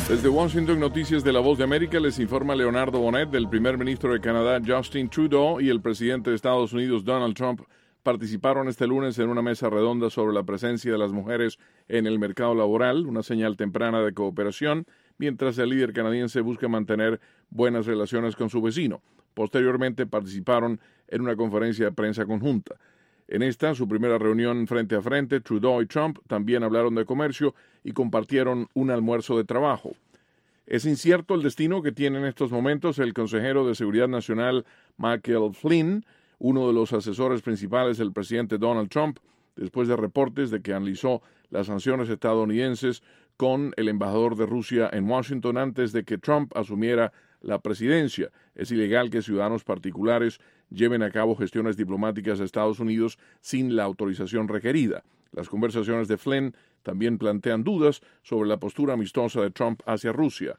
Desde Washington, Noticias de La Voz de América, les informa Leonardo Bonet. Del primer ministro de Canadá, Justin Trudeau, y el presidente de Estados Unidos, Donald Trump, participaron este lunes en una mesa redonda sobre la presencia de las mujeres en el mercado laboral, una señal temprana de cooperación, mientras el líder canadiense busca mantener buenas relaciones con su vecino. Posteriormente participaron en una conferencia de prensa conjunta. En esta, su primera reunión frente a frente, Trudeau y Trump también hablaron de comercio y compartieron un almuerzo de trabajo. Es incierto el destino que tiene en estos momentos el consejero de Seguridad Nacional Michael Flynn, uno de los asesores principales del presidente Donald Trump, después de reportes de que analizó las sanciones estadounidenses con el embajador de Rusia en Washington antes de que Trump asumiera la presidencia. Es ilegal que ciudadanos particulares lleven a cabo gestiones diplomáticas a Estados Unidos sin la autorización requerida. Las conversaciones de Flynn también plantean dudas sobre la postura amistosa de Trump hacia Rusia.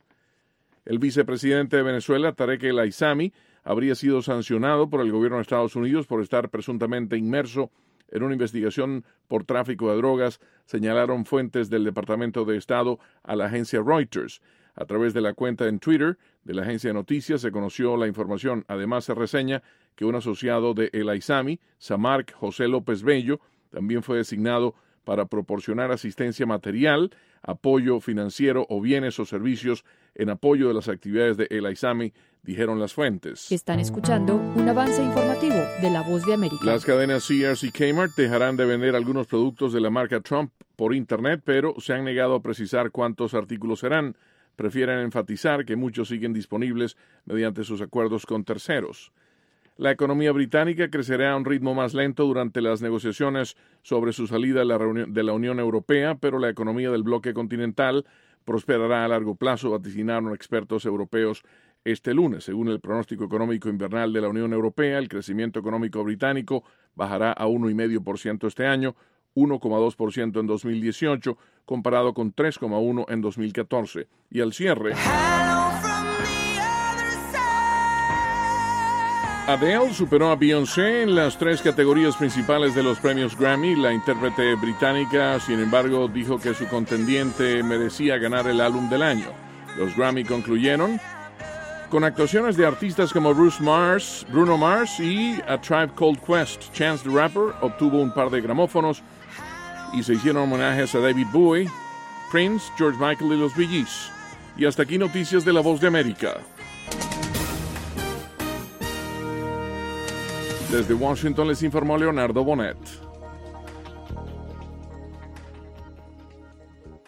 El vicepresidente de Venezuela, Tarek El Aissami, habría sido sancionado por el gobierno de Estados Unidos por estar presuntamente inmerso en una investigación por tráfico de drogas, señalaron fuentes del Departamento de Estado a la agencia Reuters. A través de la cuenta en Twitter de la agencia de noticias se conoció la información. Además, se reseña que un asociado de El Aissami, Samark José López Bello, también fue designado para proporcionar asistencia material, apoyo financiero o bienes o servicios en apoyo de las actividades de El Aissami, dijeron las fuentes. Están escuchando un avance informativo de La Voz de América. Las cadenas Sears y Kmart dejarán de vender algunos productos de la marca Trump por Internet, pero se han negado a precisar cuántos artículos serán. Prefieren enfatizar que muchos siguen disponibles mediante sus acuerdos con terceros. La economía británica crecerá a un ritmo más lento durante las negociaciones sobre su salida de la Unión Europea, pero la economía del bloque continental prosperará a largo plazo, vaticinaron expertos europeos este lunes. Según el pronóstico económico invernal de la Unión Europea, el crecimiento económico británico bajará a 1,5% este año, 1,2% en 2018, comparado con 3,1% en 2014. Y al cierre, Adele superó a Beyoncé en las 3 categorías principales de los premios Grammy. La intérprete británica, sin embargo, dijo que su contendiente merecía ganar el álbum del año. Los Grammy concluyeron con actuaciones de artistas como Bruno Mars y A Tribe Called Quest. Chance the Rapper obtuvo un par de gramófonos y se hicieron homenajes a David Bowie, Prince, George Michael y los Bee Gees. Y hasta aquí Noticias de La Voz de América. Desde Washington les informó Leonardo Bonet.